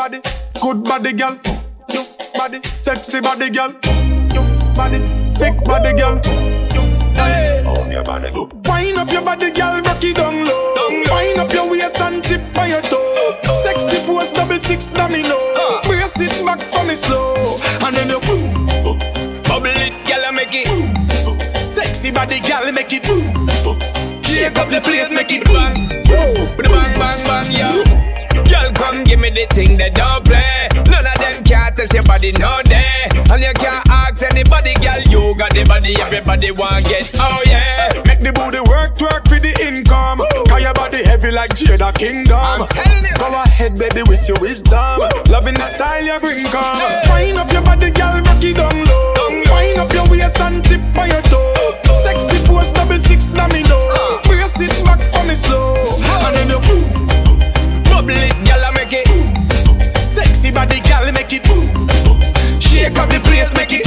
body, good body, girl. Your body, sexy body, girl. Your body, thick body, girl. Oh, your body. Wind up your body, girl, rock it down low. Wind up your waist and tip on your toe. Sexy pose, 6 domino. Brace it back for me slow, and then you bubble it, girl, make it. Sexy body, girl, make it. Shake up the place, make it bang, bang, bang, bang, yeah. Girl, come give me the thing that don't play. None of them can't test your body, no day. And you can't ask anybody, girl. You got the body, everybody want get. Oh yeah. Make the booty work for the income. Cause your body heavy like Jada Kingdom. Go ahead, baby, with your wisdom. Loving the style you bring, come. Wind up your body, girl, rock it down low. Wind up your waist and tip on your toe. Sexy pose, 6 domino. Brace it back for me slow, and then you bubble it, girl, make it. Sexy body, girl, make it. Shake up the place, make it.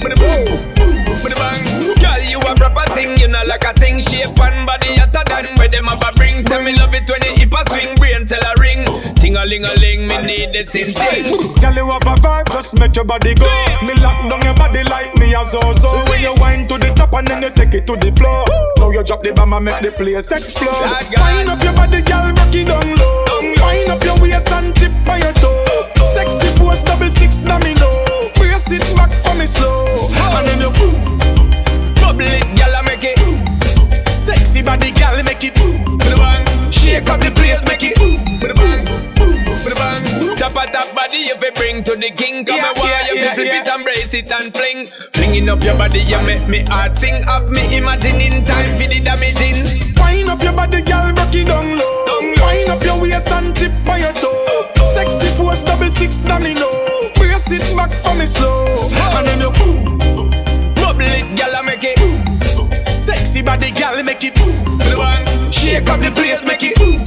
Girl, you a proper thing, you know like a thing. Shape and body hotter than where them have a bring. Tell me love it when you hip a swing, brain tell a ring. Ting-a-ling-a-ling, me need the same thing. Girl, you have a vibe, just make your body go. Me lock down your body like me a zo-zo. When you wind to the top and then you take it to the floor. Now you drop the bomb and make the place explode. Wind up your body, girl, rock it down low. Wind up your waist and tip on your toe. Sexy pose, 6 domino. Brace it back for me slow, and then you bubble it, girl, make it. Sexy body, girl, make it. Shake up the place, make it. Top of that body if you bring to the king. Come and wire you flip it and brace it and fling. Flinging up your body, you make me heart sing. Have me imagining time for the damaging. Wind up your body, girl, rock it down low. Wind up your waist and tip on your toe. Sexy pose, 6 domino. Brace it back for me slow, and then you bubble it, girl, make it. Sexy body, girl, make it. Shake up the place, make it.